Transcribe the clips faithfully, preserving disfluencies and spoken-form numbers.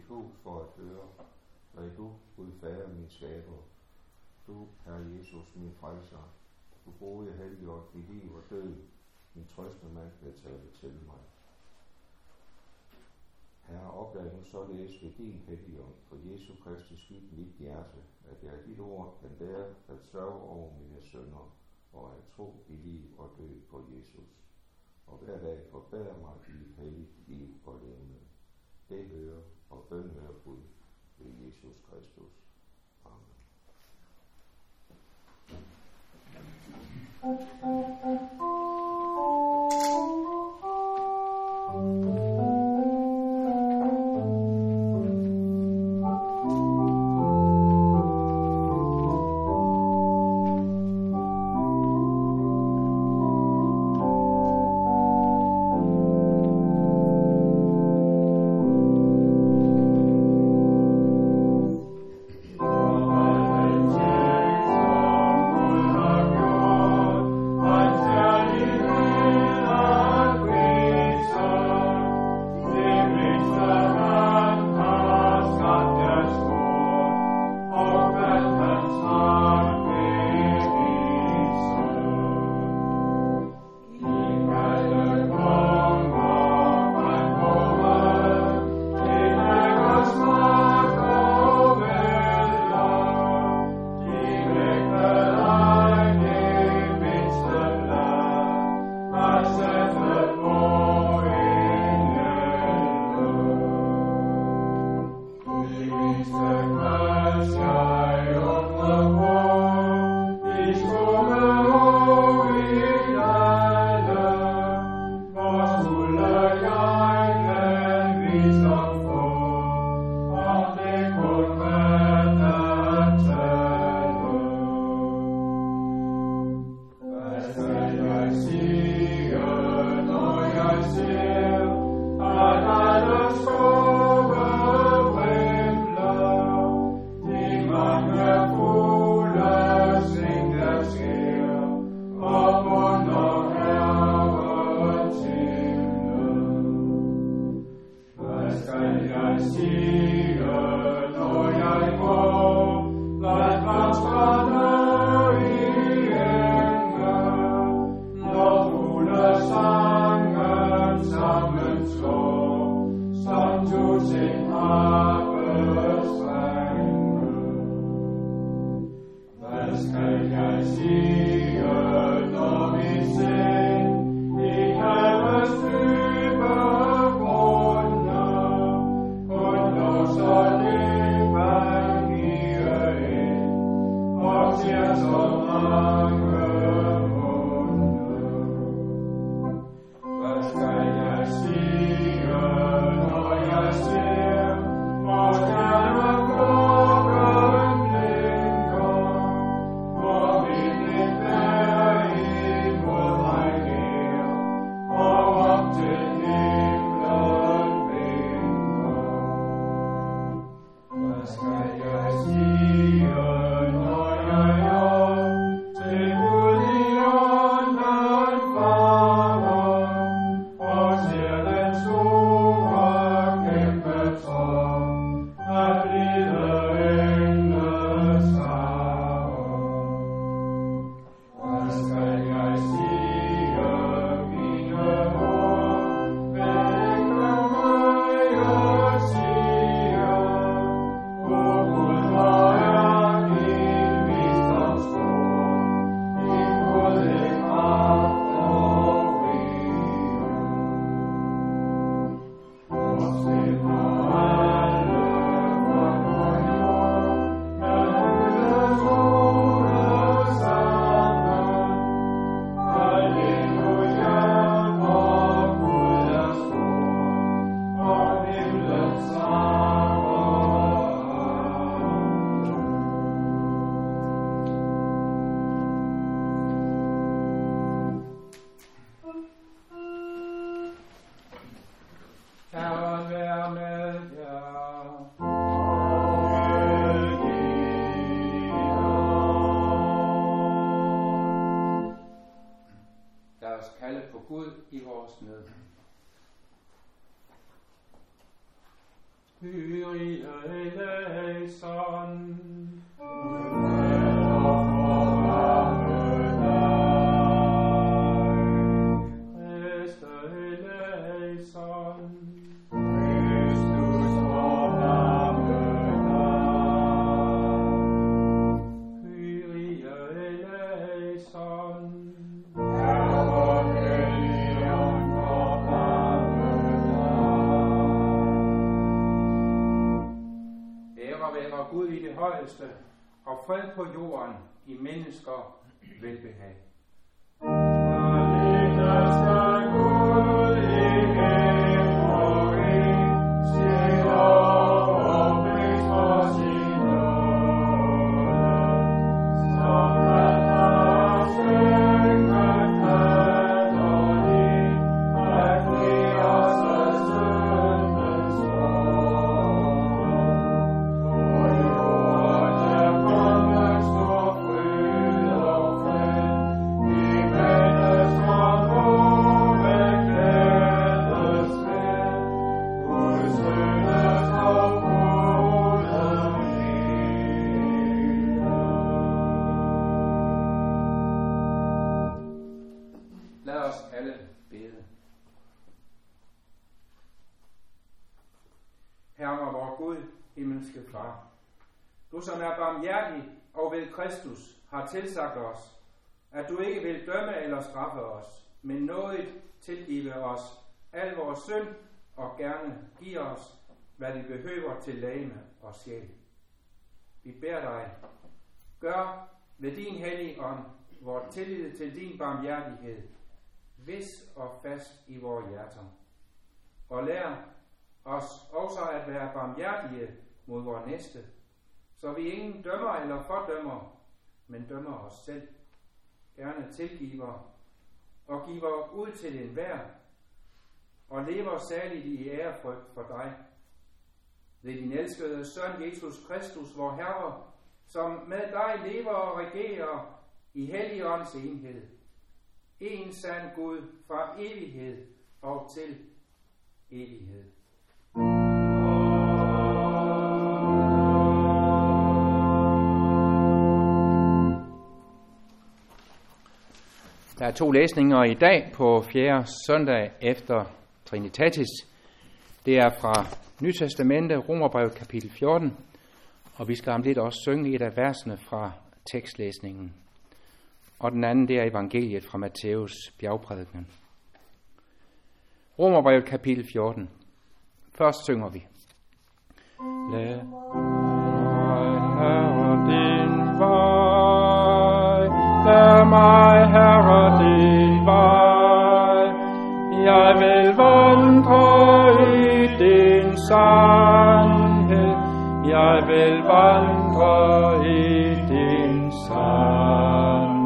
mit hus for at høre, hvad du, Gud Fader, min skaber, du, Herre Jesus, min frelser, du gode helligånd i liv og død, min trøstemand vil tale til mig. Herre, opdag nu således ved din helligånd, for Jesu Kristi skyld mit hjerte, at jeg dit ord kan lære at sørge over mine synder, og at tro i liv og død på Jesus. Og hver dag forbedre mig i et helligt liv og levende. Det hører og bøn hører Gud ved Jesus Kristus. Amen. Kyrie eleison. Christe eleison. Christus forname Kyrie eleison. Herre Helligånd forname Ære være Gud i det højeste, og fred på jorden i mennesker velbehag. Herre vor Gud, himmelske Far, du som er barmhjertig og ved Kristus har tilsagt os, at du ikke vil dømme eller straffe os, men nådigt tilgive os al vores synd og gerne give os, hvad vi behøver til legeme og sjæl. Vi beder dig, gør ved din hellige ånd vor tillid til din barmhjertighed, vis og fast i vores hjerter, og lær os også at være barmhjertige mod vores næste, så vi ingen dømmer eller fordømmer, men dømmer os selv. Gerne tilgiver og giver ud til enhver, og lever særligt i ærefrygt for dig. Ved din elskede søn Jesus Kristus, vor Herre, som med dig lever og regerer i Helligåndens enhed. En sand Gud fra evighed og til evighed. Der er to læsninger i dag på fjerde søndag efter Trinitatis. Det er fra Nytestamentet, Romerbrevet kapitel fjorten, og vi skal om lidt også synge et af versene fra tekstlæsningen. Og den anden, det er evangeliet fra Matthæus bjergprædiken. Romerbrevet kapitel fjorten. Først synger vi. Lad mig, Herre, din vej, lad mig, Herre, din vej, jeg vil vandre i din sandhed, jeg vil vandre i din sandhed.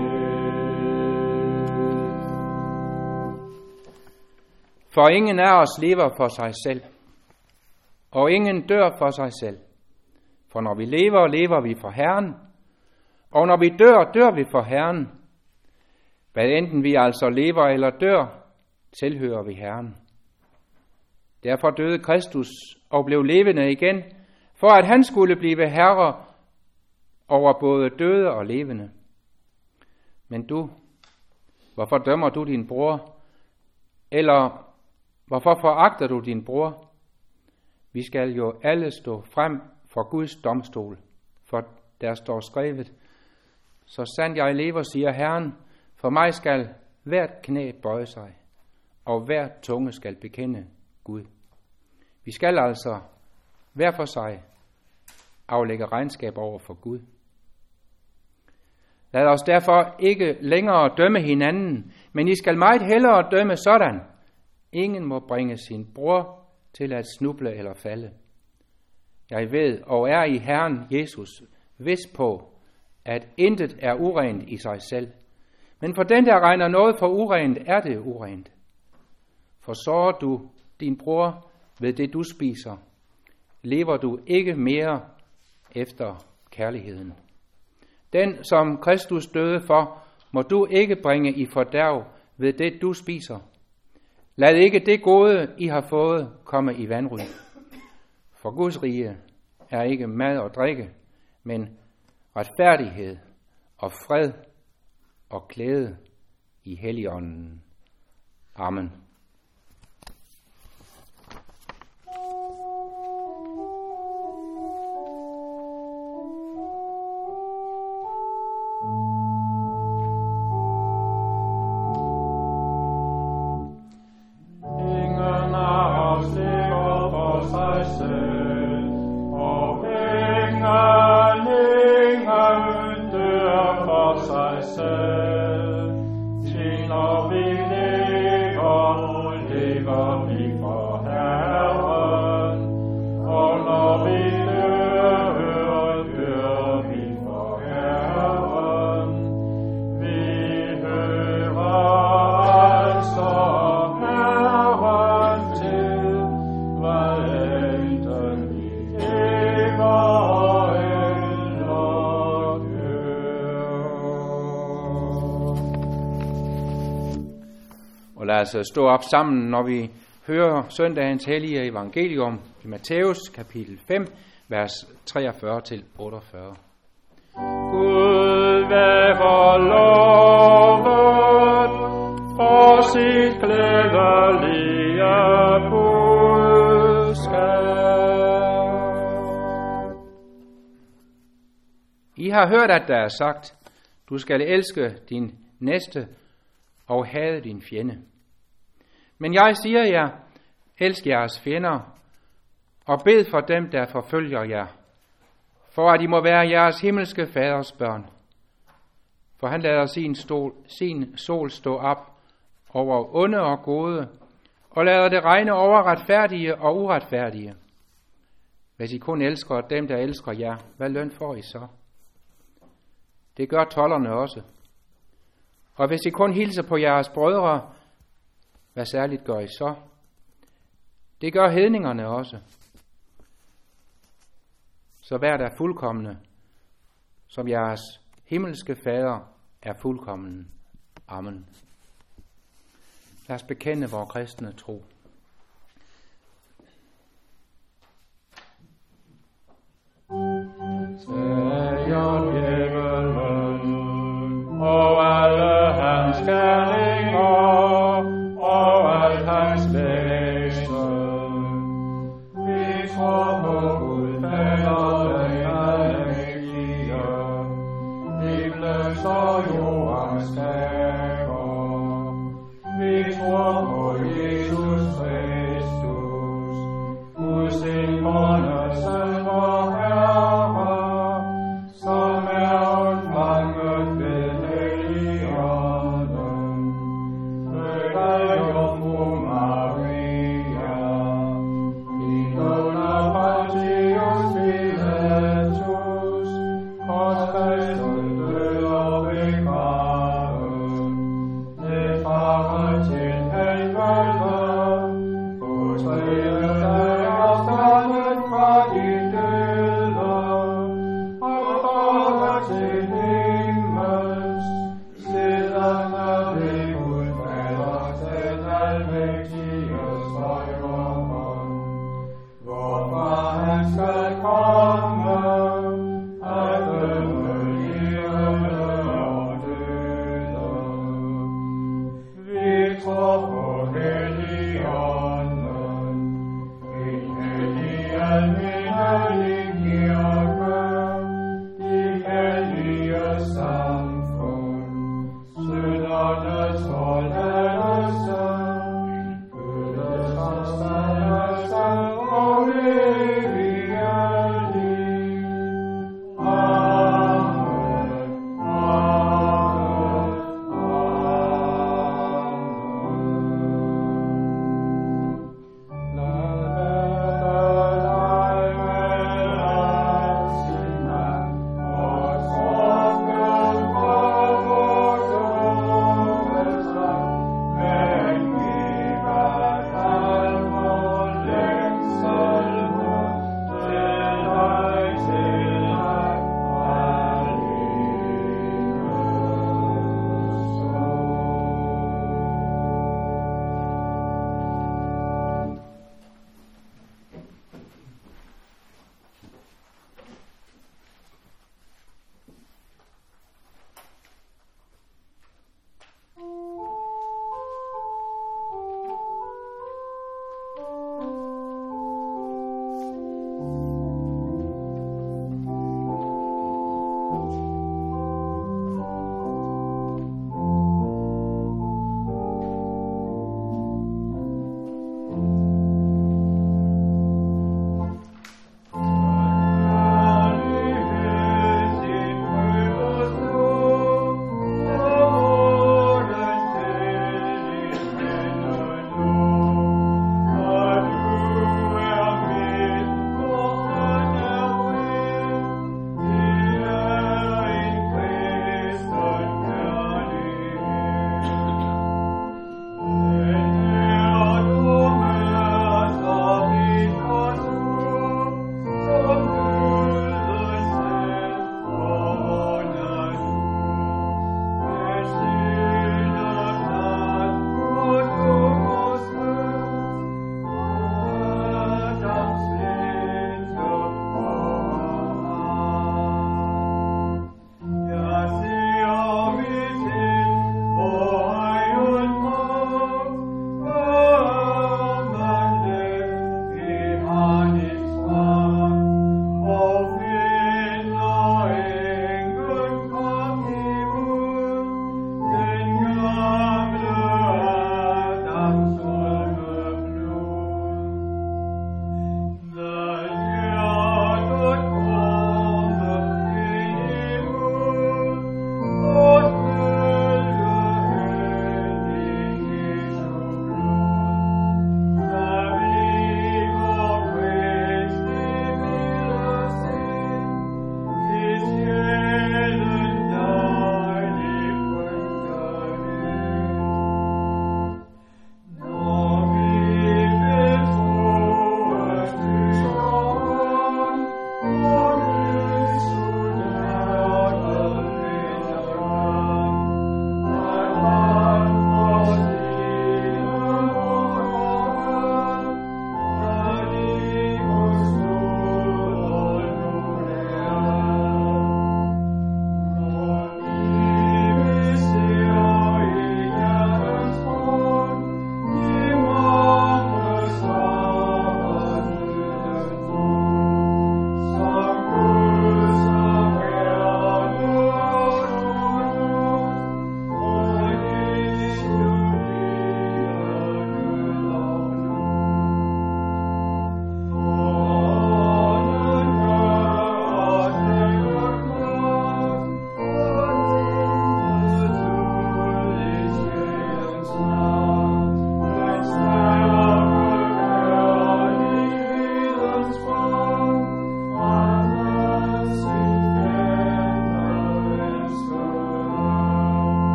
For ingen af os lever for sig selv, og ingen dør for sig selv. For når vi lever, lever vi for Herren, og når vi dør, dør vi for Herren. Hvad enten vi altså lever eller dør, tilhører vi Herren. Derfor døde Kristus og blev levende igen, for at han skulle blive herre over både døde og levende. Men du, hvorfor dømmer du din bror? Eller hvorfor foragter du din bror? Vi skal jo alle stå frem for Guds domstol, for der står skrevet, så sandt jeg lever, siger Herren, for mig skal hvert knæ bøje sig, og hver tunge skal bekende Gud. Vi skal altså hver for sig aflægge regnskab over for Gud. Lad os derfor ikke længere dømme hinanden, men I skal meget hellere dømme sådan. Ingen må bringe sin bror til at snuble eller falde. Jeg ved og er i Herren Jesus vis på, at intet er urent i sig selv. Men for den, der regner noget for urent, er det urent. For sårer du din bror ved det, du spiser, lever du ikke mere efter kærligheden. Den, som Kristus døde for, må du ikke bringe i fordærv ved det, du spiser. Lad ikke det gode, I har fået, komme i vanry. For Guds rige er ikke mad og drikke, men retfærdighed og fred og glæde i Helligånden. Amen. Lad os stå op sammen, når vi hører søndagens hellige evangelium i Matthæus kapitel fem, vers treogfyrre til otteogfyrre. Gud være lovet for sit glædelige budskab. I har hørt, at der er sagt, du skal elske din næste og hade din fjende. Men jeg siger jer, elsk jeres fjender, og bed for dem, der forfølger jer, for at I må være jeres himmelske faders børn. For han lader sin, stol, sin sol stå op over onde og gode, og lader det regne over retfærdige og uretfærdige. Hvis I kun elsker dem, der elsker jer, hvad løn får I så? Det gør tolderne også. Og hvis I kun hilser på jeres brødre, hvad særligt gør I så? Det gør hedningerne også. Så vær der fuldkomne, som jeres himmelske fader er fuldkommen. Amen. Lad os bekende vor kristne tro. Sejr djævelen og alle hans gerninger og alt hans væsen. Vi tror på Gud Fader, den almægtige, himlens og jordens skaber. Vi tror på Jesus Kristus, Guds indbårne Søn vor Herre, som er undfanget ved Helligånden, født af Jomfru Maria, født under Pontius Pilatus, korsfæstet, død og begravet,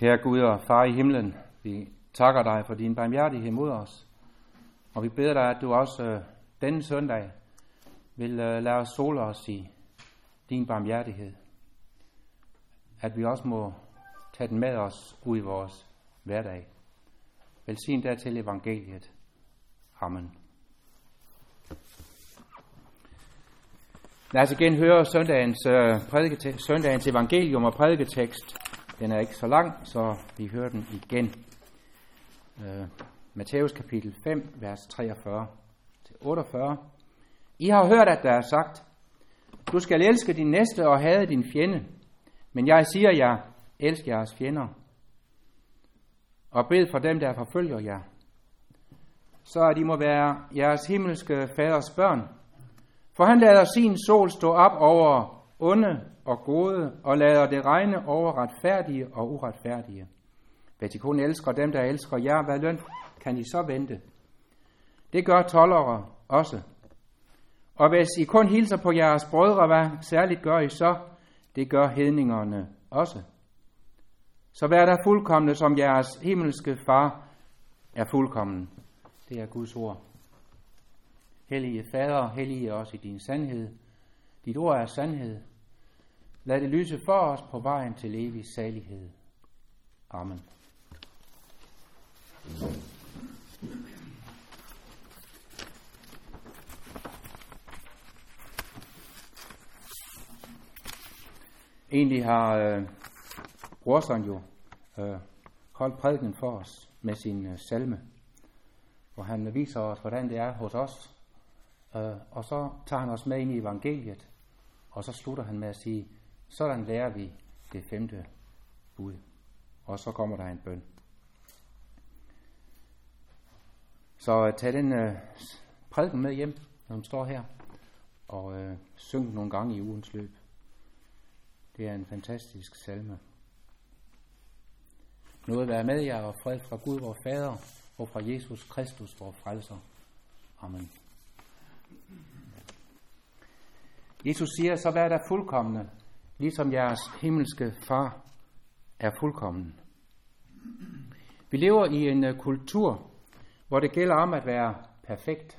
Kære Gud og Far i himlen, vi takker dig for din barmhjertighed mod os. Og vi beder dig, at du også øh, denne søndag vil øh, lade os sole os i din barmhjertighed. At vi også må tage den med os ud i vores hverdag. Velsign dertil evangeliet. Amen. Lad os igen høre søndagens, øh, prædikete- søndagens evangelium og prædiketekst. Den er ikke så lang, så vi hører den igen. Øh, Matthæus kapitel fem, vers treogfyrre til otteogfyrre. I har hørt, at der er sagt, du skal elske din næste og hade din fjende. Men jeg siger jer, elsk jeres fjender. Og bed for dem, der forfølger jer. Så at I må være jeres himmelske faders børn. For han lader sin sol stå op over onde og gode, og lader det regne over retfærdige og uretfærdige. Hvis I kun elsker dem, der elsker jer, hvad løn kan I så vente? Det gør toldere også. Og hvis I kun hilser på jeres brødre, hvad særligt gør I så? Det gør hedningerne også. Så vær der fuldkomne, som jeres himmelske far er fuldkommen. Det er Guds ord. Hellige Fader, hellige os i din sandhed. Dit ord er sandhed. Lad det lyse for os på vejen til evig salighed. Amen. Egentlig har øh, Brorson jo øh, holdt prædiken for os med sin øh, salme, hvor han viser os, hvordan det er hos os. Øh, og så tager han os med ind i evangeliet, og så slutter han med at sige, sådan lærer vi det femte bud. Og så kommer der en bøn. Så øh, tag den øh, prædiken med hjem, når den står her, og øh, syng den nogle gange i ugens løb. Det er en fantastisk salme. Nåde være med jer og fred fra Gud, vor Fader, og fra Jesus Kristus, vor Frelser. Amen. Jesus siger, så vær der fuldkomne, ligesom jeres himmelske far er fuldkommen. Vi lever i en uh, kultur, hvor det gælder om at være perfekt.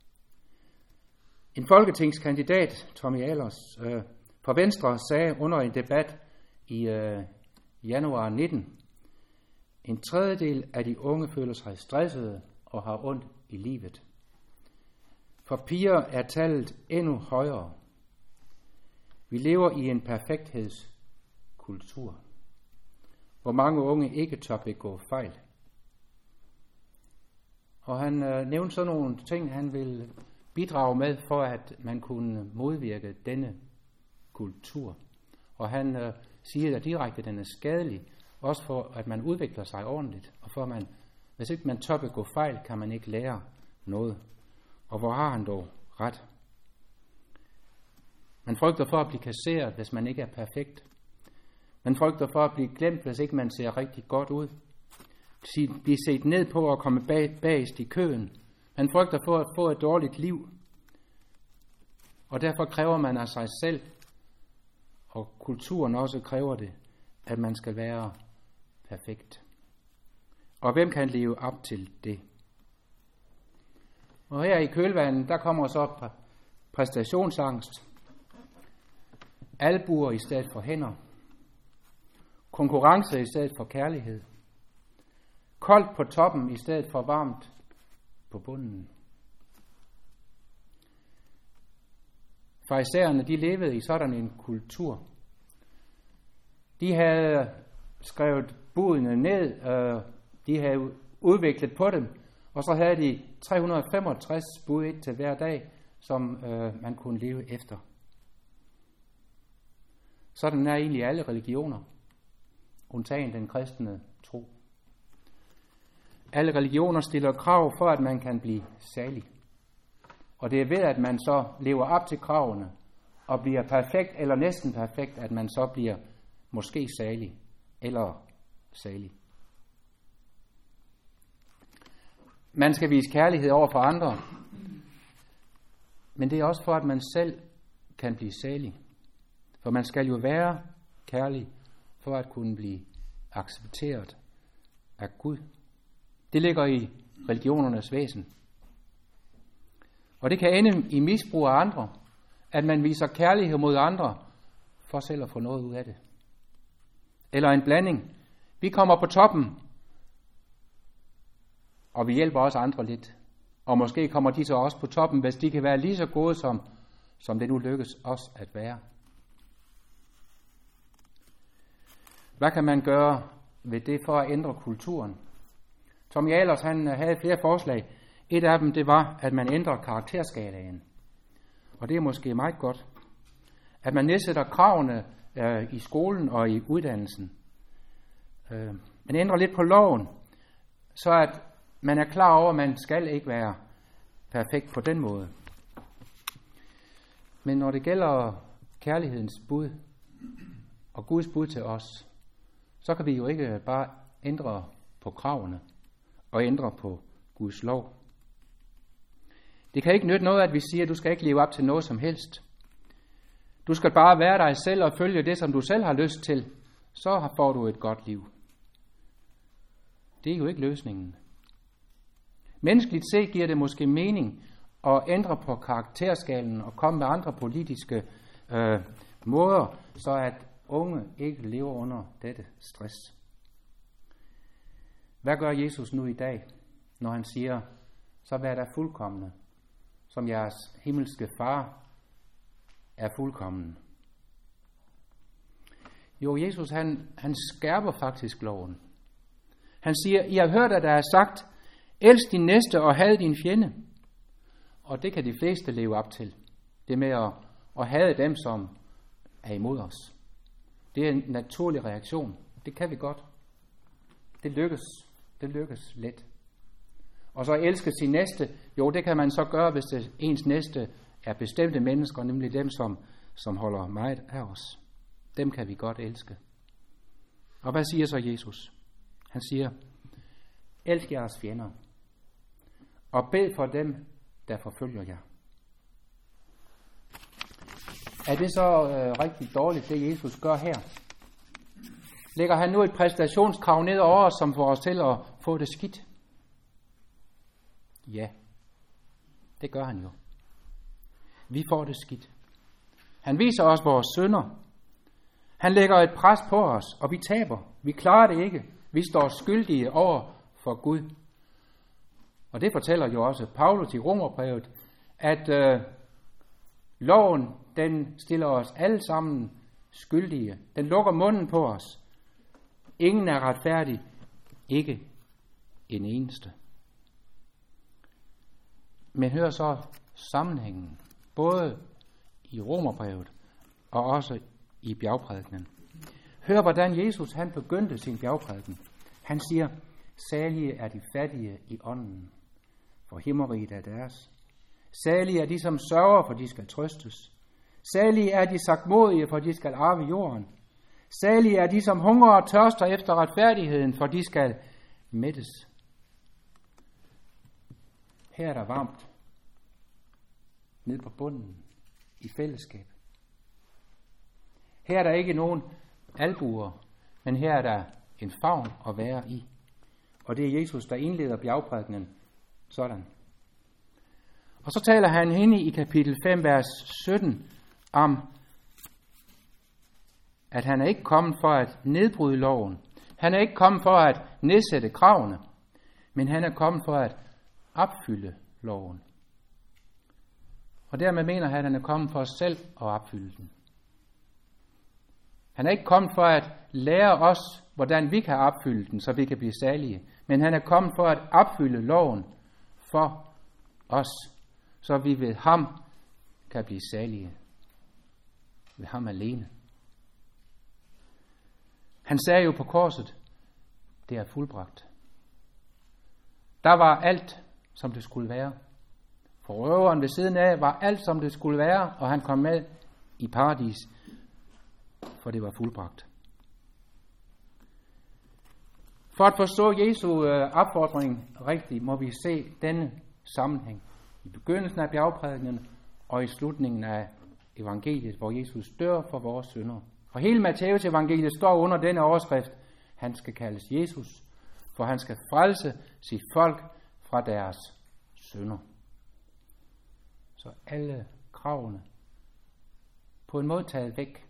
En folketingskandidat, Tommy Ahlers, uh, fra Venstre sagde under en debat i uh, januar nitten, en tredjedel af de unge føler sig stressede og har ondt i livet. For piger er tallet endnu højere. Vi lever i en perfekthedskultur, hvor mange unge ikke tør begå fejl. Og han øh, nævnte sådan nogle ting, han vil bidrage med, for at man kunne modvirke denne kultur. Og han øh, siger at direkte, at den er skadelig, også for at man udvikler sig ordentligt, og for at man, hvis ikke man tør begå fejl, kan man ikke lære noget. Og hvor har han dog ret? Man frygter for at blive kasseret, hvis man ikke er perfekt. Man frygter for at blive glemt, hvis ikke man ser rigtig godt ud. Blive set ned på og komme bag, bagest i køen. Man frygter for at få et dårligt liv. Og derfor kræver man af sig selv, og kulturen også kræver det, at man skal være perfekt. Og hvem kan leve op til det? Og her i kølvandet, der kommer så præstationsangst, albuer i stedet for hænder, konkurrence i stedet for kærlighed, koldt på toppen i stedet for varmt på bunden. Farisæerne, de levede i sådan en kultur. De havde skrevet budene ned, de havde udviklet på dem, og så havde de tre hundrede og femogtres bud et til hver dag, som øh, man kunne leve efter. Sådan er egentlig alle religioner, undtagen den kristne tro. Alle religioner stiller krav for, at man kan blive salig. Og det er ved, at man så lever op til kravene, og bliver perfekt eller næsten perfekt, at man så bliver måske salig eller salig. Man skal vise kærlighed over for andre, men det er også for, at man selv kan blive salig. For man skal jo være kærlig for at kunne blive accepteret af Gud. Det ligger i religionernes væsen. Og det kan ende i misbrug af andre, at man viser kærlighed mod andre, for selv at få noget ud af det. Eller en blanding. Vi kommer på toppen, og vi hjælper også andre lidt. Og måske kommer de så også på toppen, hvis de kan være lige så gode, som, som det nu lykkes os at være. Hvad kan man gøre ved det for at ændre kulturen? Tom Jalers, han havde flere forslag. Et af dem, det var, at man ændrer karakterskalaen. Og det er måske meget godt. At man nedsætter kravene øh, i skolen og i uddannelsen. Øh, man ændrer lidt på loven, så at man er klar over, at man skal ikke være perfekt på den måde. Men når det gælder kærlighedens bud og Guds bud til os, så kan vi jo ikke bare ændre på kravene og ændre på Guds lov. Det kan ikke nytte noget, at vi siger, at du skal ikke leve op til noget som helst. Du skal bare være dig selv og følge det, som du selv har lyst til. Så får du et godt liv. Det er jo ikke løsningen. Menneskeligt set giver det måske mening at ændre på karakterskalen og komme med andre politiske øh, måder, så at unge ikke lever under dette stress. Hvad gør Jesus nu i dag, når han siger, så vær der fuldkomne, som jeres himmelske far er fuldkommen? Jo, Jesus han, han skærper faktisk loven. Han siger, I har hørt, at der er sagt, elsk din næste og had din fjende. Og det kan de fleste leve op til. Det med at, at hade dem, som er imod os. Det er en naturlig reaktion. Det kan vi godt. Det lykkes. Det lykkes let. Og så elske sin næste. Jo, det kan man så gøre, hvis det, ens næste er bestemte mennesker, nemlig dem, som, som holder meget af os. Dem kan vi godt elske. Og hvad siger så Jesus? Han siger, elsk jeres fjender, og bed for dem, der forfølger jer. Er det så øh, rigtig dårligt, det Jesus gør her? Lægger han nu et præstationskrav ned over os, som får os til at få det skidt? Ja, det gør han jo. Vi får det skidt. Han viser os vores synder. Han lægger et pres på os, og vi taber. Vi klarer det ikke. Vi står skyldige over for Gud. Og det fortæller jo også Paulus i Romerbrevet, at øh, loven, den stiller os alle sammen skyldige. Den lukker munden på os. Ingen er retfærdig. Ikke en eneste. Men hør så sammenhængen, både i Romerbrevet og også i bjergprædikenen. Hør, hvordan Jesus han begyndte sin bjergprædiken. Han siger, salige er de fattige i ånden, for himmeriget er deres. Salige er de, som sørger, for de skal trøstes. Salige er de sagtmodige, for de skal arve jorden. Salige er de, som hungrer og tørster efter retfærdigheden, for de skal mættes. Her er der varmt. Ned på bunden. I fællesskab. Her er der ikke nogen albuer, men her er der en favn at være i. Og det er Jesus, der indleder bjergprædikenen sådan. Og så taler han henne i kapitel fem, vers sytten, om, at han er ikke kommet for at nedbryde loven. Han er ikke kommet for at nedsætte kravene, men han er kommet for at opfylde loven. Og dermed mener han, at han er kommet for os selv at opfylde den. Han er ikke kommet for at lære os, hvordan vi kan opfylde den, så vi kan blive salige. Men han er kommet for at opfylde loven for os, så vi ved ham kan blive salige. Ved ham alene. Han sagde jo på korset, det er fuldbragt. Der var alt, som det skulle være. For røveren ved siden af var alt, som det skulle være, og han kom med i paradis, for det var fuldbragt. For at forstå Jesu opfordring rigtigt, må vi se denne sammenhæng i begyndelsen af bjergprædikenen og i slutningen af evangeliet, hvor Jesus dør for vores synder. Og hele Matthæus evangeliet står under denne overskrift, Han skal kaldes Jesus, for han skal frelse sit folk fra deres synder. Så alle kravene på en måde taget væk.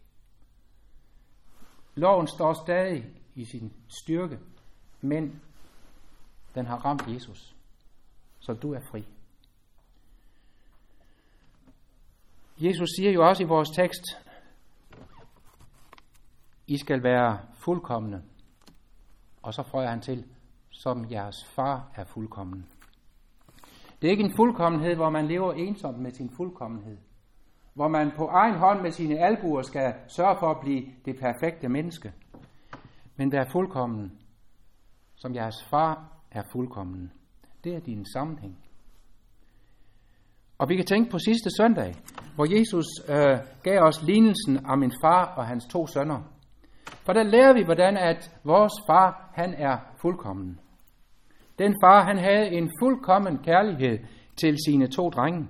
Loven står stadig i sin styrke, men den har ramt Jesus, så du er fri. Jesus siger jo også i vores tekst, I skal være fuldkomne. Og så frøjer han til, som jeres far er fuldkommen. Det er ikke en fuldkommenhed, hvor man lever ensomt med sin fuldkommenhed. Hvor man på egen hånd med sine albuer skal sørge for at blive det perfekte menneske. Men vær fuldkommen, som jeres far er fuldkommen. Det er din sammenhæng. Og vi kan tænke på sidste søndag, hvor Jesus øh, gav os lignelsen om en far og hans to sønner. For der lærer vi, hvordan at vores far, han er fuldkommen. Den far, han havde en fuldkommen kærlighed til sine to drenge.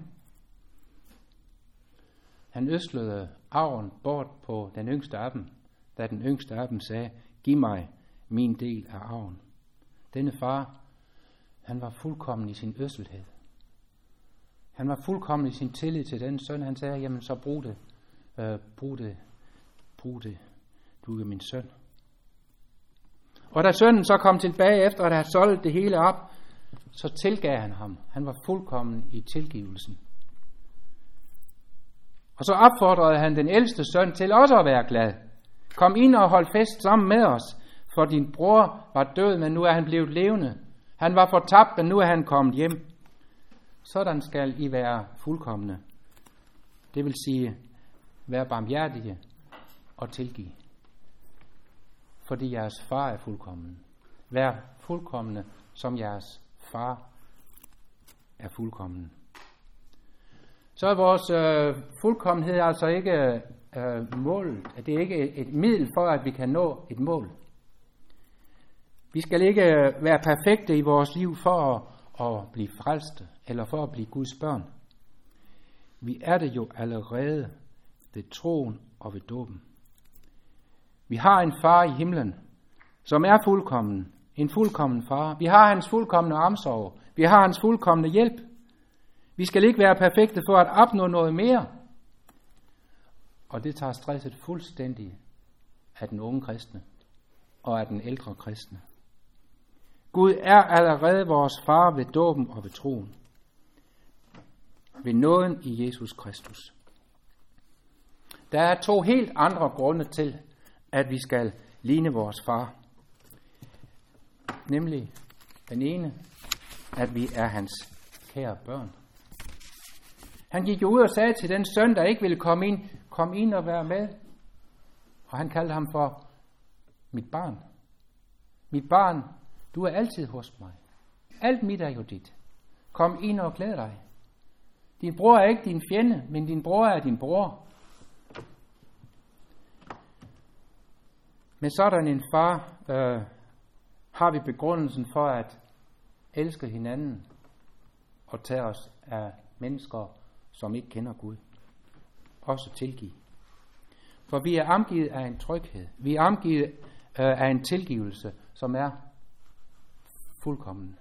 Han øslede arven bort på den yngste af dem, da den yngste af dem sagde, giv mig min del af arven. Denne far, han var fuldkommen i sin øsselhed. Han var fuldkommen i sin tillid til den søn. Han sagde, jamen så brug det, øh, brug det, brug det, du er min søn. Og da sønnen så kom tilbage efter at have solgt det hele op, så tilgav han ham. Han var fuldkommen i tilgivelsen. Og så opfordrede han den ældste søn til også at være glad. Kom ind og hold fest sammen med os, for din bror var død, men nu er han blevet levende. Han var fortabt, men nu er han kommet hjem. Sådan skal I være fuldkomne. Det vil sige, være barmhjertige og tilgive. Fordi jeres far er fuldkommen. Vær fuldkomne, som jeres far er fuldkommen. Så er vores øh, fuldkommenhed altså ikke øh, målet. Det er ikke et middel for, at vi kan nå et mål. Vi skal ikke være perfekte i vores liv for at, at blive frelste, eller for at blive Guds børn. Vi er det jo allerede ved troen og ved dåben. Vi har en far i himlen, som er fuldkommen. En fuldkommen far. Vi har hans fuldkomne omsorg. Vi har hans fuldkomne hjælp. Vi skal ikke være perfekte for at opnå noget mere. Og det tager stresset fuldstændig af den unge kristne og af den ældre kristne. Gud er allerede vores far ved dåben og ved troen. Ved nåden i Jesus Kristus. Der er to helt andre grunde til, at vi skal ligne vores far. Nemlig den ene, at vi er hans kære børn. Han gik jo ud og sagde til den søn, der ikke ville komme ind, kom ind og være med. Og han kaldte ham for mit barn. Mit barn, du er altid hos mig. Alt mit er jo dit. Kom ind og glæd dig. Din bror er ikke din fjende, men din bror er din bror. Med sådan en far øh, har vi begrundelsen for at elske hinanden og tage os af mennesker, som ikke kender Gud. Også tilgive. For vi er omgivet af en tryghed. Vi er omgivet øh, af en tilgivelse, som er fuldkommen.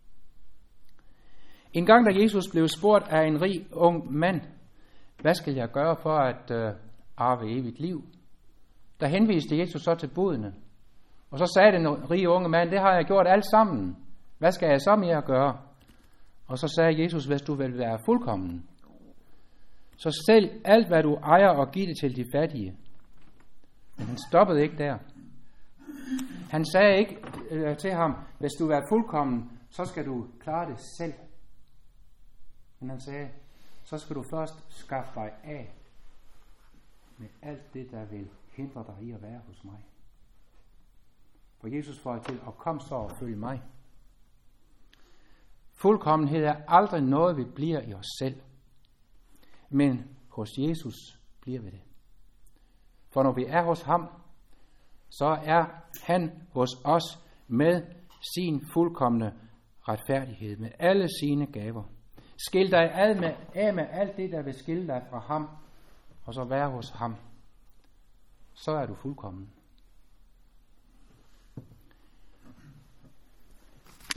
En gang da Jesus blev spurgt af en rig ung mand, hvad skal jeg gøre for at øh, arve evigt liv? Der henviste Jesus så til budene. Og så sagde den rige unge mand, det har jeg gjort alt sammen. Hvad skal jeg så mere gøre? Og så sagde Jesus, hvis du vil være fuldkommen, så sælg alt, hvad du ejer, og giv det til de fattige. Men han stoppede ikke der. Han sagde ikke øh, til ham, hvis du vil være fuldkommen, så skal du klare det selv. Men han sagde, så skal du først skaffe dig af med alt det, der vil hindre dig i at være hos mig. For Jesus får til at komme så og følge mig. Fuldkommenhed er aldrig noget, vi bliver i os selv. Men hos Jesus bliver vi det. For når vi er hos ham, så er han hos os med sin fuldkomne retfærdighed, med alle sine gaver. Skil dig af med, af med alt det, der vil skille dig fra ham, og så være hos ham. Så er du fuldkommen.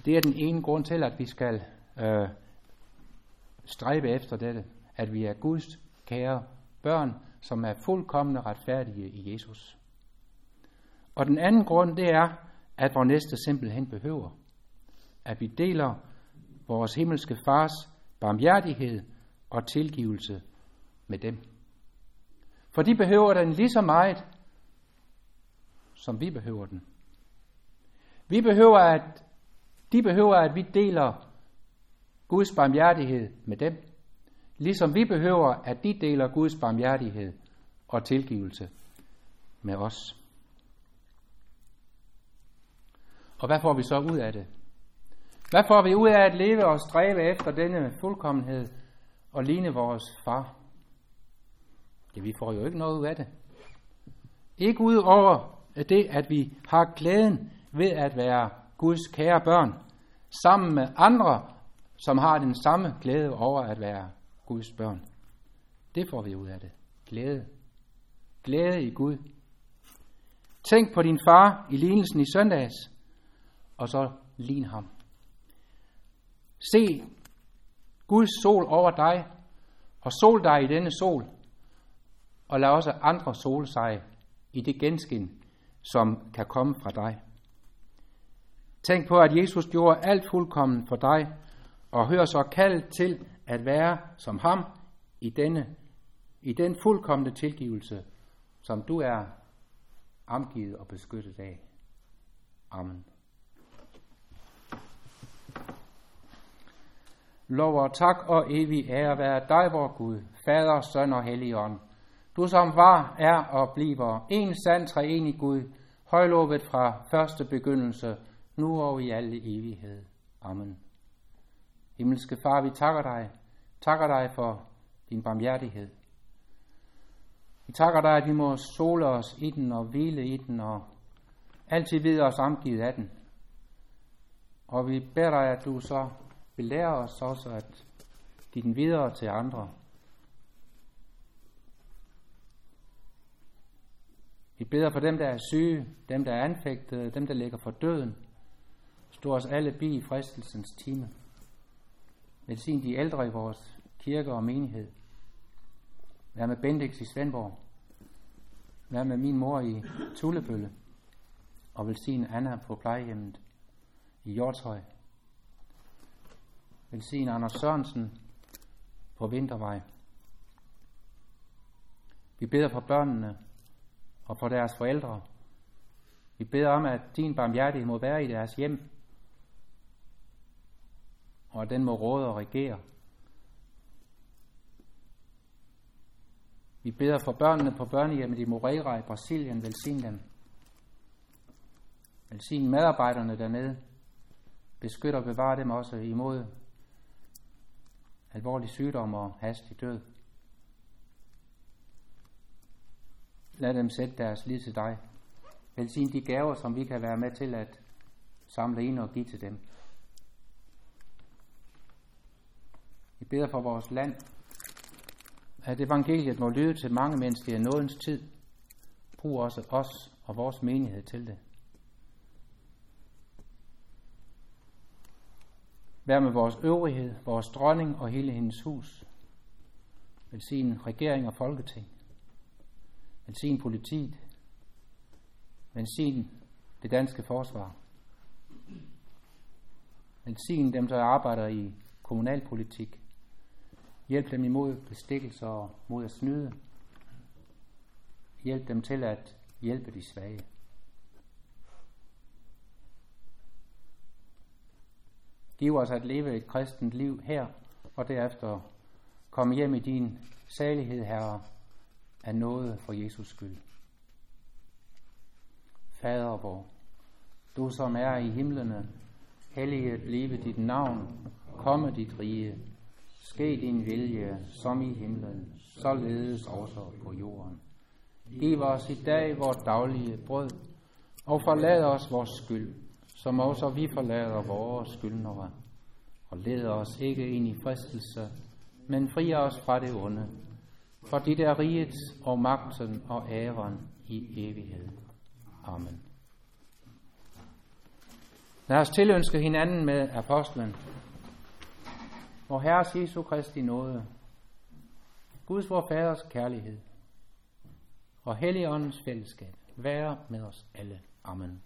Det er den ene grund til, at vi skal øh, stræbe efter dette, at vi er Guds kære børn, som er fuldkomne retfærdige i Jesus. Og den anden grund, det er, at vores næste simpelthen behøver, at vi deler vores himmelske fars barmhjertighed og tilgivelse med dem. For de behøver den lige så meget, som vi behøver den. Vi behøver, at de behøver, at vi deler Guds barmhjertighed med dem, ligesom vi behøver, at de deler Guds barmhjertighed og tilgivelse med os. Og hvad får vi så ud af det? Hvad får vi ud af at leve og stræbe efter denne fuldkommenhed og ligne vores far? Ja, vi får jo ikke noget ud af det. Ikke ud over det, at vi har glæden ved at være Guds kære børn, sammen med andre, som har den samme glæde over at være Guds børn. Det får vi ud af det. Glæde. Glæde i Gud. Tænk på din far i lignelsen i søndags, og så lign ham. Se Guds sol over dig, og sol dig i denne sol, og lad også andre sole sig i det genskin, som kan komme fra dig. Tænk på, at Jesus gjorde alt fuldkommen for dig, og hør så kaldet til at være som ham i denne, i den fuldkomne tilgivelse, som du er omgivet og beskyttet af. Amen. Lov og tak og evig ære være dig, vor Gud, Fader, Søn og Helligånd. Du som var, er og bliver en sand treenig Gud, højlovet fra første begyndelse, nu og i alle evighed. Amen. Himmelske Far, vi takker dig, takker dig for din barmhjertighed. Vi takker dig, at vi må sole os i den og hvile i den og altid vide os omgivet af den. Og vi beder dig, at du så vil lære os også at give den videre til andre. Vi beder for dem, der er syge, dem, der er anfægtede, dem, der ligger for døden. Stå os alle bi i fristelsens time. Velsign de ældre i vores kirke og menighed. Vær med Bendix i Svendborg. Vær med min mor i Tullebølle. Og velsign Anna på plejehjemmet i Hjortshøj. Velsign Anders Sørensen på Vintervej. Vi beder for børnene og for deres forældre. Vi beder om, at din barmhjertighed må være i deres hjem, og at den må råde og regere. Vi beder for børnene på børnehjemmet i Moreira i Brasilien. Velsign dem. Velsign medarbejderne dernede. Beskyt og bevar dem også imod alvorlig sygdom og hastig død. Lad dem sætte deres lid til dig. Velsign de gaver, som vi kan være med til at samle ind og give til dem. Vi beder for vores land, at evangeliet må lyde til mange, mens det er nådens tid. Brug også os og vores menighed til det. Vær med vores øvrighed, vores dronning og hele hendes hus. Velsign regering og folketing. Velsign politiet. Velsign det danske forsvar. Velsign dem, der arbejder i kommunalpolitik. Hjælp dem imod bestikkelser og mod at snyde. Hjælp dem til at hjælpe de svage. Giv os at leve et kristent liv her, og derefter komme hjem i din salighed, Herre, af nåde for Jesus skyld. Fader vor, du som er i himlene, helliget blive dit navn, komme dit rige, ske din vilje, som i himlen, således også på jorden. Giv os i dag vores daglige brød, og forlad os vores skyld, som også vi forlader vores skyldnere. Og led os ikke ind i fristelse, men fri os fra det onde. For dit er riget og magten og æren i evighed. Amen. Lad os tilønske hinanden med apostlen. Vor Herres Jesu Kristi nåde, Guds vor Faders kærlighed og Helligåndens fællesskab være med os alle. Amen.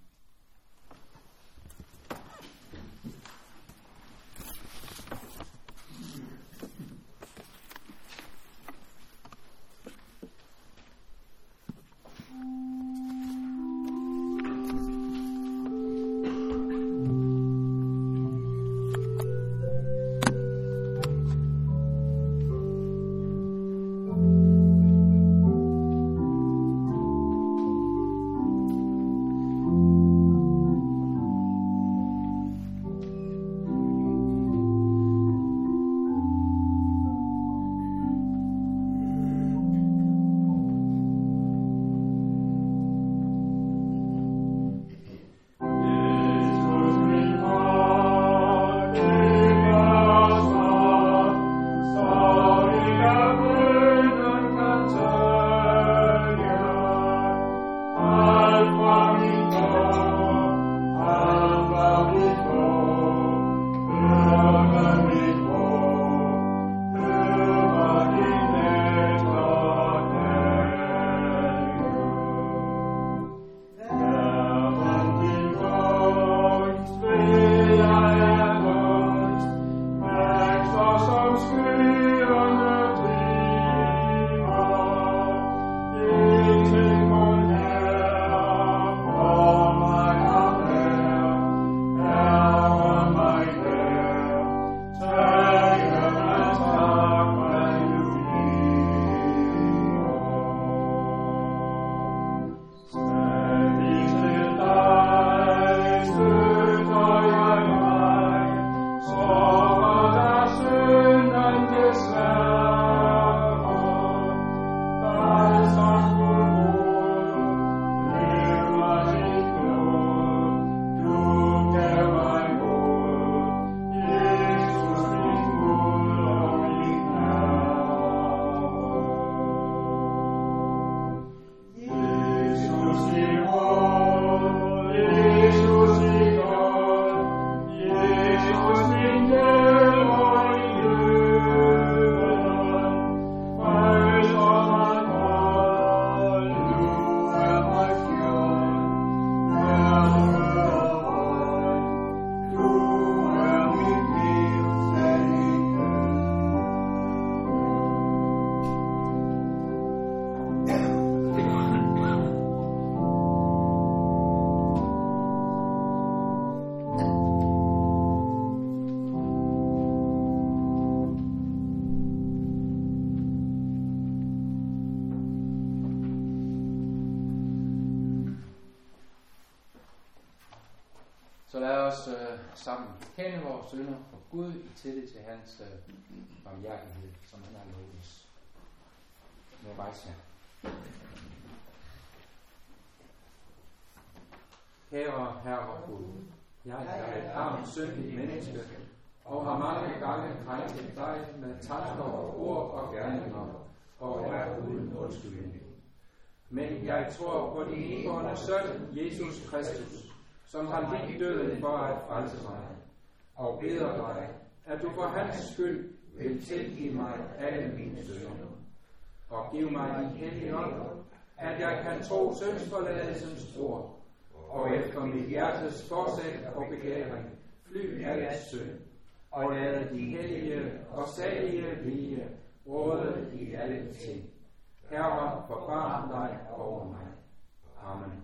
Så lad os øh, sammen kende vores synder for Gud i tillid til hans øh, barmhjertighed, som han har lovet os. Nu rejse jer. Kære Herre Gud, jeg er et armt syndigt menneske, og har mange gange krænket dig med tanker og ord og gerninger, og er uden undskyldning. Men jeg tror på din enbårne søn, Jesus Kristus, som har lidt døden for at frelse mig, og beder dig, at du for hans skyld vil tilgive mig alle mine synder, og give mig din hellige ånd, at jeg kan tro syndsforladelsens ord, og efter mit hjertes forsæt og begæring fly af synd, og lade de hellige og salige vilje råde i alle ting. Herre, forbarm dig over mig. Amen.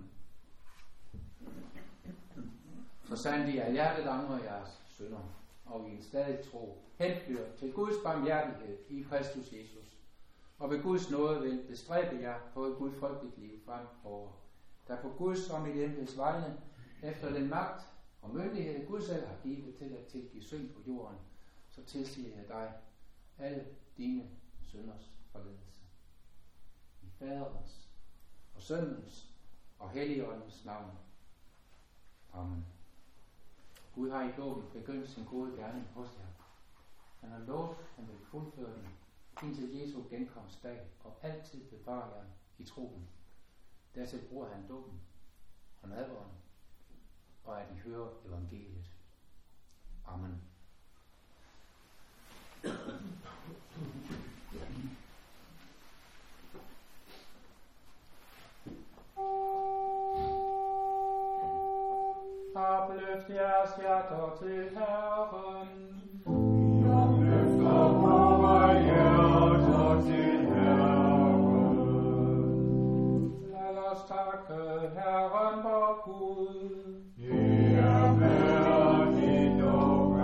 Så sandt I af hjertet angrer jeres synder, og i en stadig tro henflyr til Guds barmhjertighed i Kristus Jesus, og ved Guds nåde vil bestræbe jer på et gudfrygtigt liv fremover, der på Guds og mit embeds vegne, efter den magt og myndighed Gud selv har givet til at tilgive synd på jorden, så tilsiger jeg dig alle dine synders forladelse. I Faderens og Søndens og Helligåndens navn. Amen. Gud har i dåben begyndt sin gode gerning hos jer. Han har lovet, han vil fuldføre den indtil Jesu genkomstdag og altid bevare jer i troen. Dertil bruger han dåben og nadveren og at I hører evangeliet. Amen. Opløft jeres hjerter til Herren. Løfter vore hjerter til Herren. Lad os takke Herren vor Gud. Det er værdigt og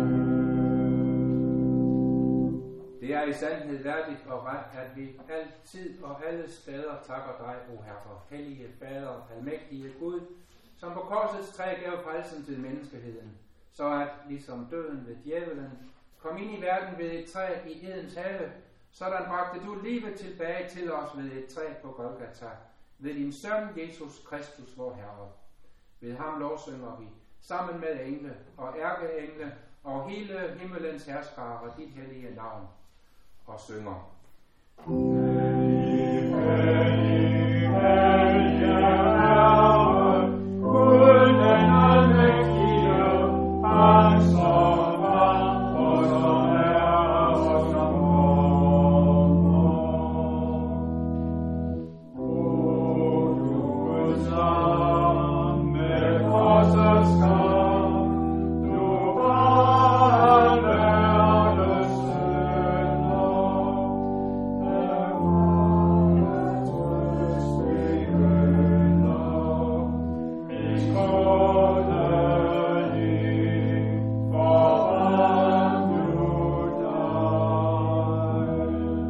Det er i sandhed værdigt og ret, at vi altid og alle steder takker dig, o Herre, hellige Fader, almægtige Gud, som på korsets træ gav frelsen til menneskeheden, så at, ligesom døden ved djævelen, kom ind i verden ved et træ i Edens have, sådan bragte du livet tilbage til os ved et træ på Golgata, ved din søn Jesus Kristus, vor Herre. Ved ham lovsynger vi, sammen med engle og ærkeengle og hele himmelens herskare, dit hellige navn, og synger. Hellig, hellig, hellig Herre, Gud den almægtige, han som var, og som er, og som kommer. O du sammen med korsets kamp, du var alverdens synder. Der var et trøst vi ønsker, vi skåler i, for ham du dig.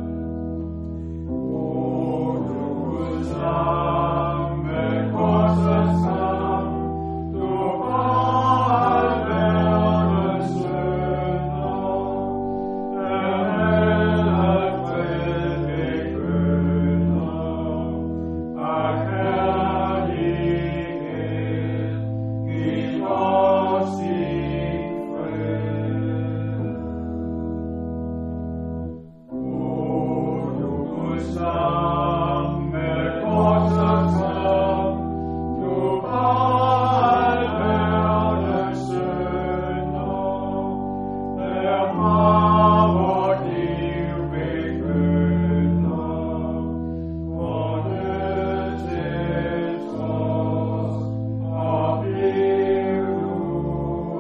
O du sammen med korsets kamp, du var alverdens synder. Der fred begynder, af kærlighed, giv os din fred. O du sammen med korsets kamp, du var alverdens synder. Der var vort liv begynder, for nød til trods, og bliv du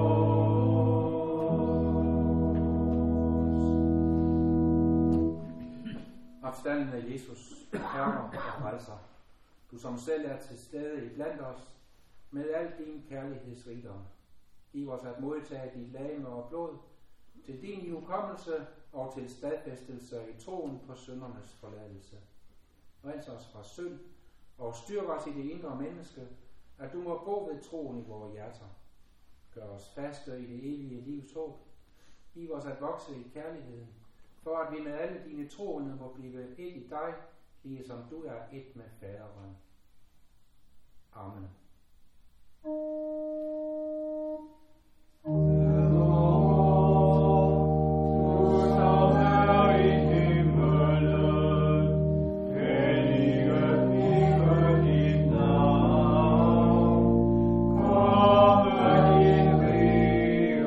os. Opstandende Jesus, Herre og Frelser, du som selv er til stede i blandt os, med al din kærlighedsrigdom. Giv os at modtage dit legeme og blod, til din ihukommelse og til stadfæstelse i troen på syndernes forladelse. Rens os fra synd og styrk os i det indre menneske, at du må bo ved troen i vores hjerter. Gør os faste i det evige livs håb. Giv os at vokse i kærligheden, for at vi med alle dine troende må blive et i dig, lige som du er et med faderen. Amen. Du som er i himmelen, helliget blive dit navn. Komme din rige,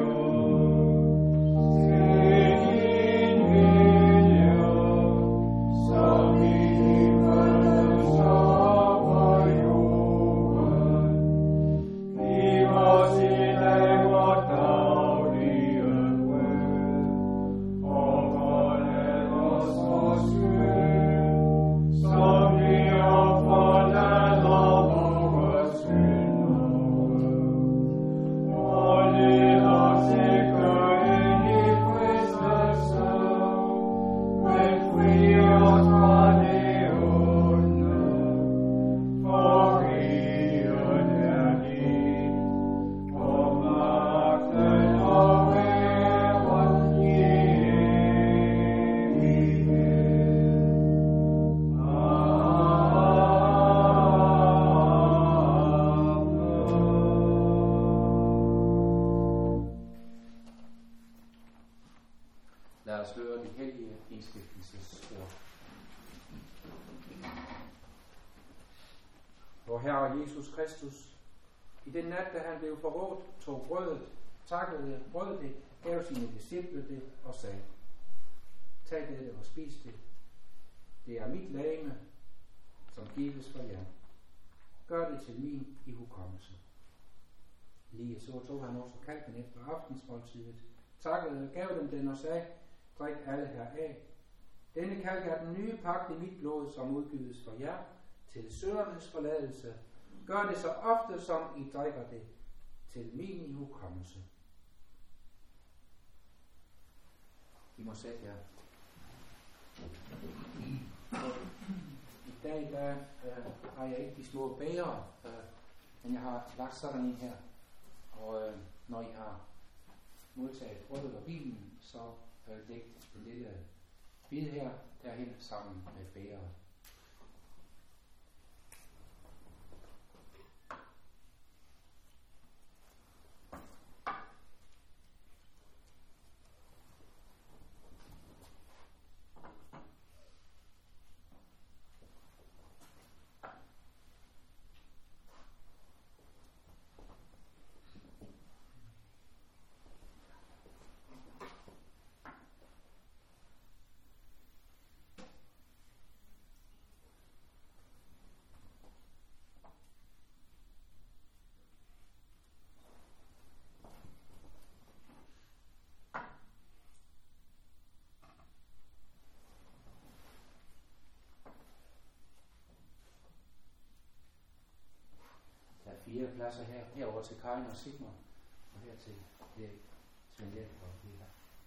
ske din vilje, som i himmelen så på jorden. Giv os i dag vort daglige brød, og forlad os vores skyld, som vi har forlader vore syndere. Og led os ikke ind i fristelse, men fri os fra det onde. For riget er dit, og magten og æren i evighed. Amen. Lad os høre de hellige indstiftelsesord. Vor Herre Jesus Kristus, I den nat, da han blev forrådt, tog brødet, takkede brødet det, gav sine disciple det og sagde, tag dette og spis det. Det er mit legeme, som gives for jer. Gør det til min ihukommelse. Lige så tog han også kalken efter aftensmåltidet, takkede og gav dem den og sagde, drik alle heraf. Denne kalk er den nye pagt i mit blod, som udgives for jer, til syndernes forladelse. Gør det så ofte, som I drikker det, til min ihukommelse. I må sætte jer. I dag der, øh, har jeg ikke de små bæger, øh, men jeg har lagt sådan en her. Og øh, når I har modtaget brødet og bilen, så øh, læg den lille bid her derhen sammen med bægeret. Fire pladser her, herover til Karin og Sigmund, og her til Erik, Svend Erik og Peter.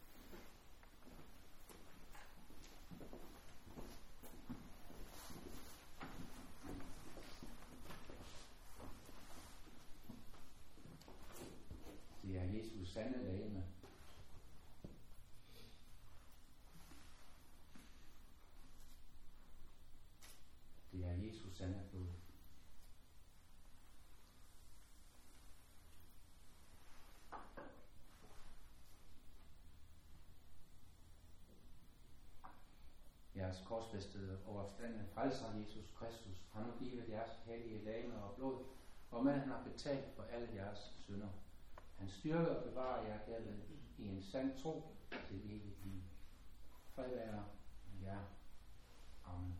Det er Jesus sande legeme. Det er Jesus sande blod. Jeres korsfæstede og opstandende frelser Jesus Kristus har nu givet jeres hellige legeme og blod, og med han har betalt for alle jeres synder. Han styrker og bevarer jer derved i en sand tro til evigt liv. Fred være med jer. Amen.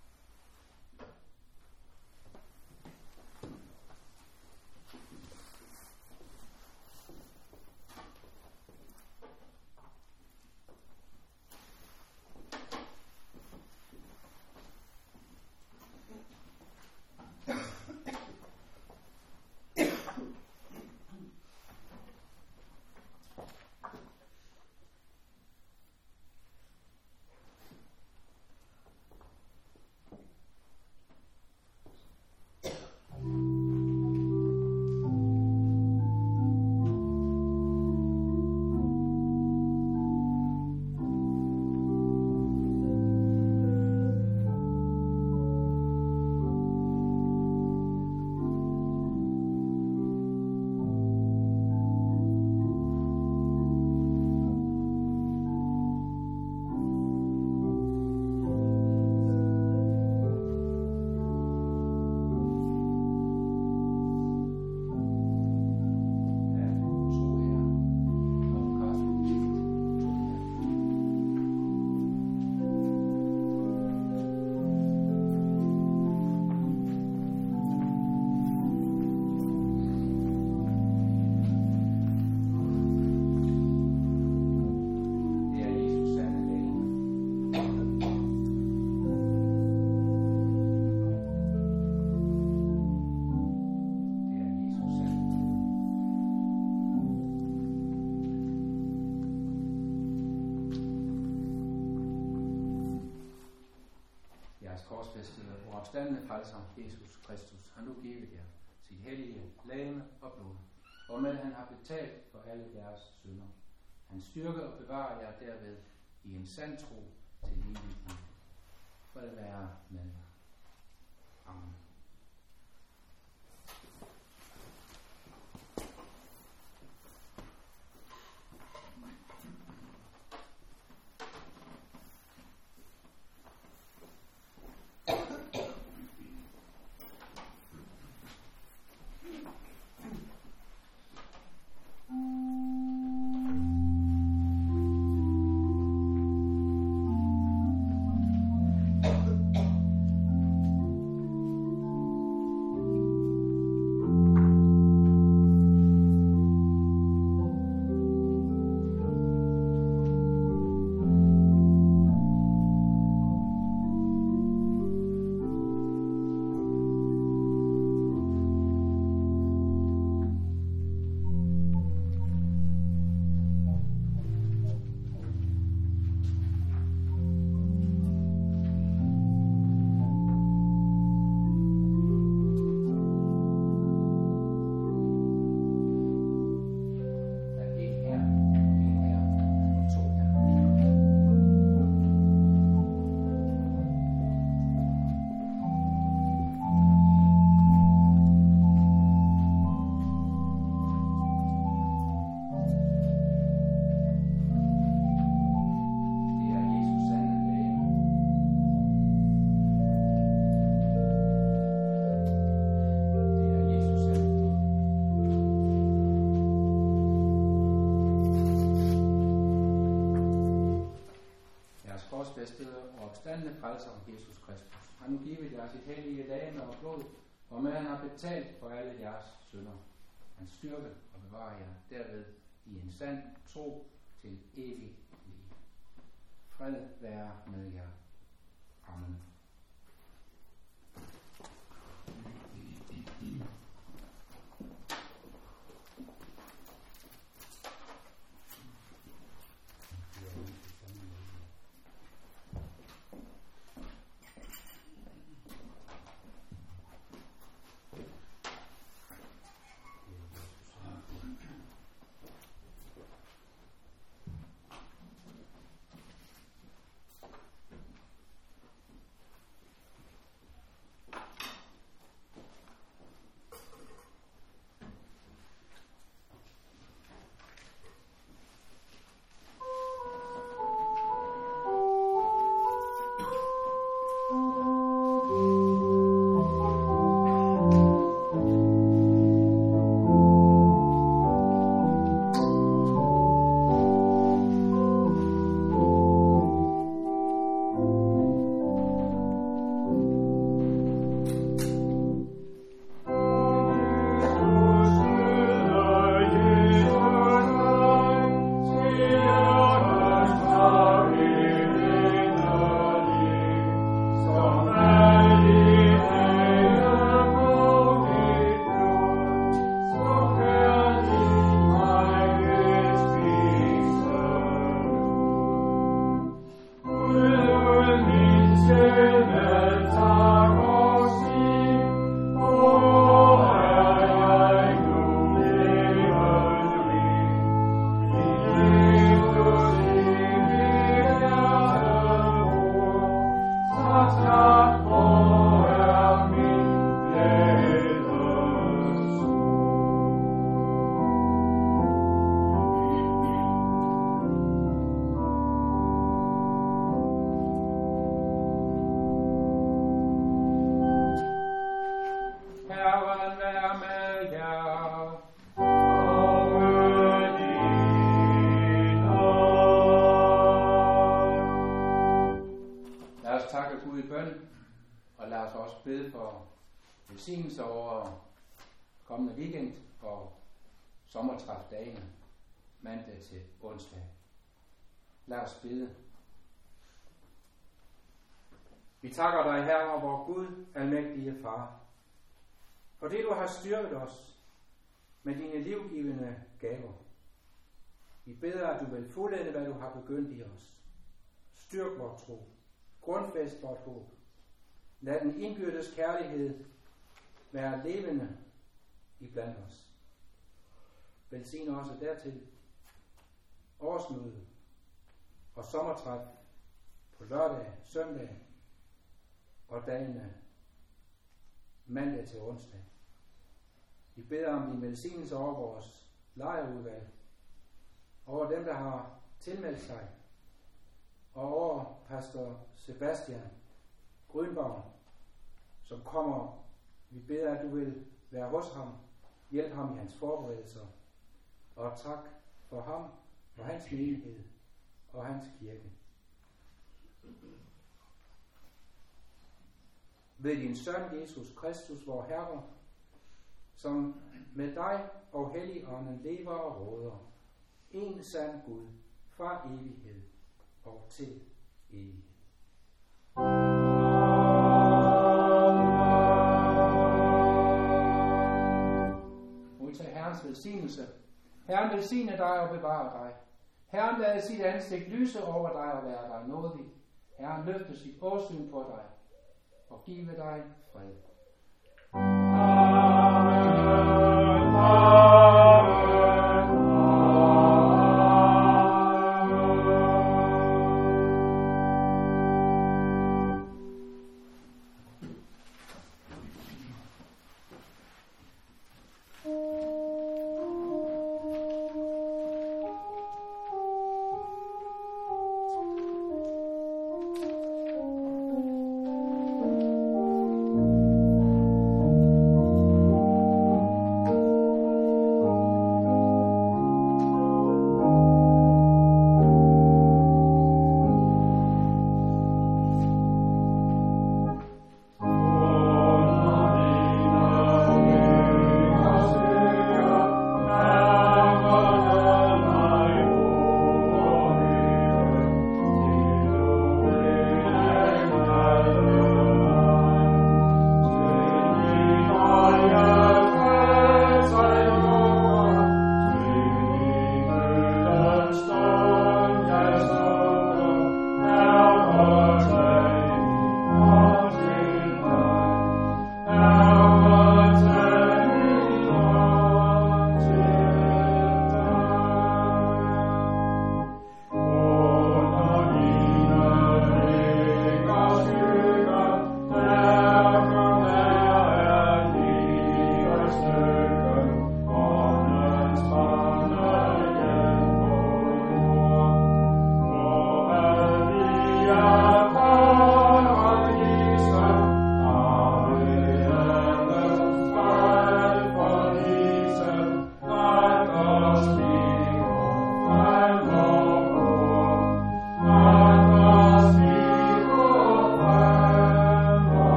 korsfæstede og opstandende frelser Jesus Kristus har nu givet jer sit hellige legeme og blod, og med han har betalt for alle jeres synder. Han styrker og bevarer jer derved i en sand tro til evigt liv. Fred være med jer. Amen. korsfæstede og opstandende frelser Jesus Kristus, har nu givet jer sit hellige lame og blod, og med han har betalt for alle jeres synder. Han styrke og bevarer jer derved i en sand tro til evig liv. Fred være med jer. Amen. Velsignelse over kommende weekend og sommertræfdagene mandag til onsdag. Lad os bede. Vi takker dig, Herre, vor Gud, almægtige Far, fordi du har styrket os med dine livgivende gaver. Vi beder, at du vil fuldende, hvad du har begyndt i os. Styrk vor tro, grundfæst vort håb. Lad den indbyrdes kærlighed være levende i blandt os. Velsign også dertil årsmøde og sommertræf på lørdag, søndag og dagene mandag til onsdag. Vi beder om din velsignelse over vores lejreudvalg, over dem, der har tilmeldt sig, og over pastor Sebastian Grønbaum, som kommer. Vi beder, at du vil være hos ham, hjælpe ham i hans forberedelser, og tak for ham, for hans menighed og hans kirke. Ved din søn Jesus Kristus, vor Herre, som med dig og Helligånden lever og råder, en sand Gud, fra evighed og til evighed. Modtag Herrens velsignelse. Herren velsigne dig og bevare dig. Herren lade sit ansigt lyse over dig og være dig nådig. Herren løfte sit åsyn på dig og give dig fred.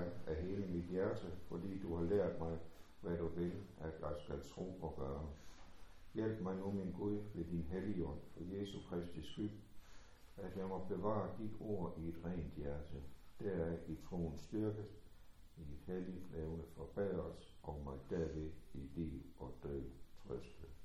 dig af hele mit hjerte, fordi du har lært mig, hvad du vil, at jeg skal tro og gøre. Hjælp mig nu, min Gud, ved din Helligånd, for Jesu Kristi skyld, at jeg må bevare dit ord i et rent hjerte, deraf i troen styrke, i et helligt levende forbedret, og mig derved i liv og død trøste.